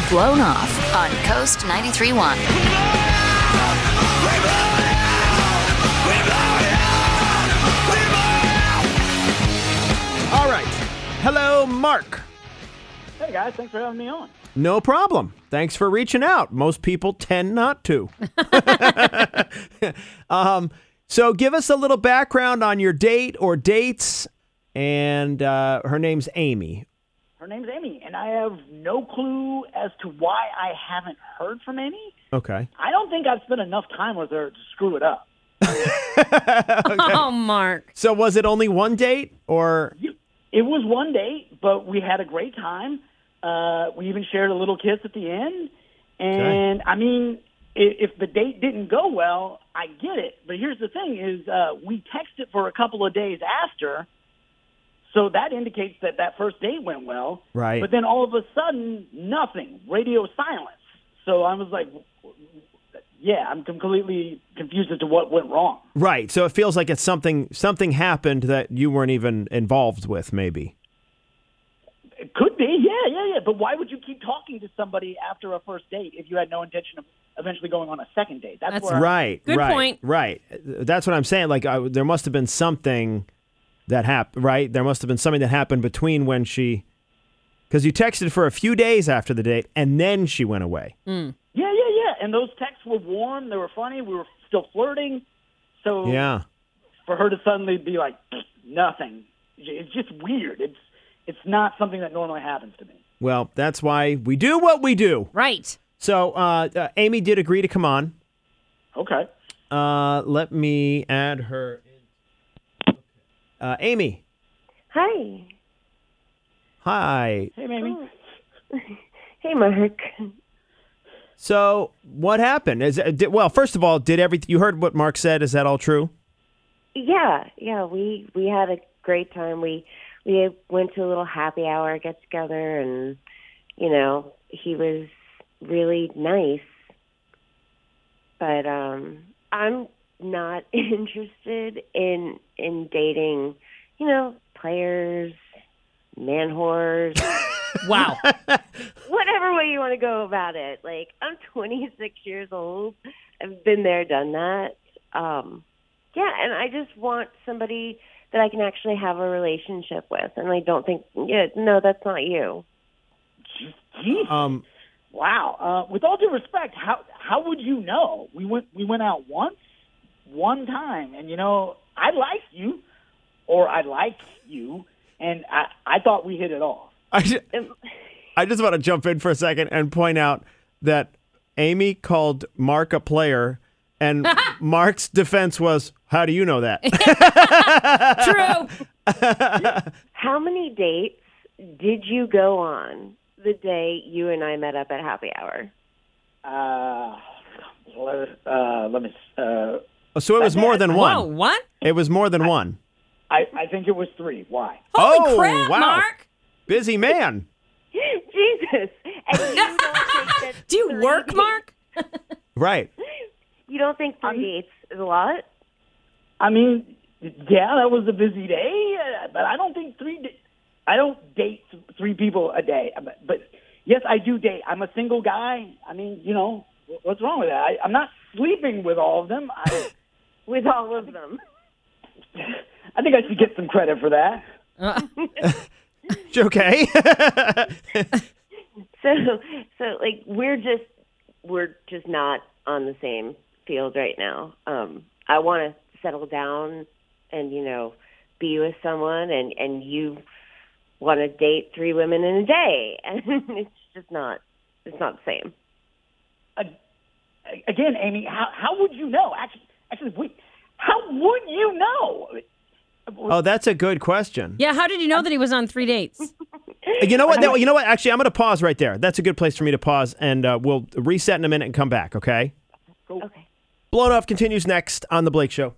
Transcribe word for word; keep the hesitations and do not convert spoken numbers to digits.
Blown Off on Coast ninety-three point one. All right. Hello, Mark. Hey, guys. Thanks for having me on. No problem. Thanks for reaching out. Most people tend not to. um, so give us a little background on your date or dates. And uh, her name's Amy. Her name's Amy, and I have no clue as to why I haven't heard from Amy. Okay. I don't think I've spent enough time with her to screw it up. Okay. Oh, Mark. So was it only one date or? It was one date, but we had a great time. Uh, we even shared a little kiss at the end. And, okay. I mean, if, if the date didn't go well, I get it. But here's the thing is uh, we texted for a couple of days after, so that indicates that that first date went well. Right. But then all of a sudden, nothing. Radio silence. So I was like, yeah, I'm completely confused as to what went wrong. Right. So it feels like it's something something happened that you weren't even involved with, maybe. It could be, yeah, yeah, yeah. But why would you keep talking to somebody after a first date if you had no intention of eventually going on a second date? That's, That's where right. Good right, point. Right. That's what I'm saying. Like, I, there must have been something that happened, right? There must have been something that happened between when she, because you texted for a few days after the date, and then she went away. Mm. Yeah, yeah, yeah. And those texts were warm. They were funny. We were still flirting. So Yeah. for her to suddenly be like, nothing, it's just weird. It's it's not something that normally happens to me. Well, that's why we do what we do. Right. So uh, uh, Amy did agree to come on. Okay. Uh, let me add her. Uh, Amy. Hi. Hi. Hey, Mamie. Oh. Hey, Mark. So what happened? Is it, did, well, first of all, did everything you heard what Mark said? Is that all true? Yeah, yeah. We we had a great time. We we went to a little happy hour get together, and you know he was really nice. But um, I'm not interested in in dating, you know, players, man whores. Wow. Whatever way you want to go about it. Like, I'm twenty-six years old. I've been there, done that. Um, yeah, and I just want somebody that I can actually have a relationship with. And I don't think, yeah, no, that's not you. Jeez. Um, Wow. Uh, with all due respect, how how would you know? We went we went out once, one time, and you know I like you, or I like you, and I I thought we hit it off. I just, I just want to jump in for a second and point out that Amy called Mark a player, and Mark's defense was, "How do you know that?" True. How many dates did you go on the day you and I met up at happy hour? Uh, let, uh, let me. Uh, So it was more than one. Whoa, what? It was more than one. I I think it was three. Why? Holy Oh, crap, wow. Mark. Busy man. Jesus. And you don't think that Do you three work, dates- Mark? Right. You don't think three I'm- dates is a lot? I mean, yeah, that was a busy day, uh, but I don't think three. Da- I don't date th- three people a day. But, but yes, I do date. I'm a single guy. I mean, you know, wh- what's wrong with that? I, I'm not sleeping with all of them. I, With all of them. I think I should get some credit for that. Uh, Okay. So, so like we're just we're just not on the same field right now. Um, I want to settle down and you know be with someone, and and you want to date three women in a day, and it's just not it's not the same. Uh, again, Amy, how how would you know? Actually, actually, wait, how would you know? Oh, that's a good question. yeah, how did you know that he was on three dates? You know what? No, you know what? Actually, I'm going to pause right there. That's a good place for me to pause, and uh, we'll reset in a minute and come back, okay? Okay. Blown Off continues next on The Blake Show.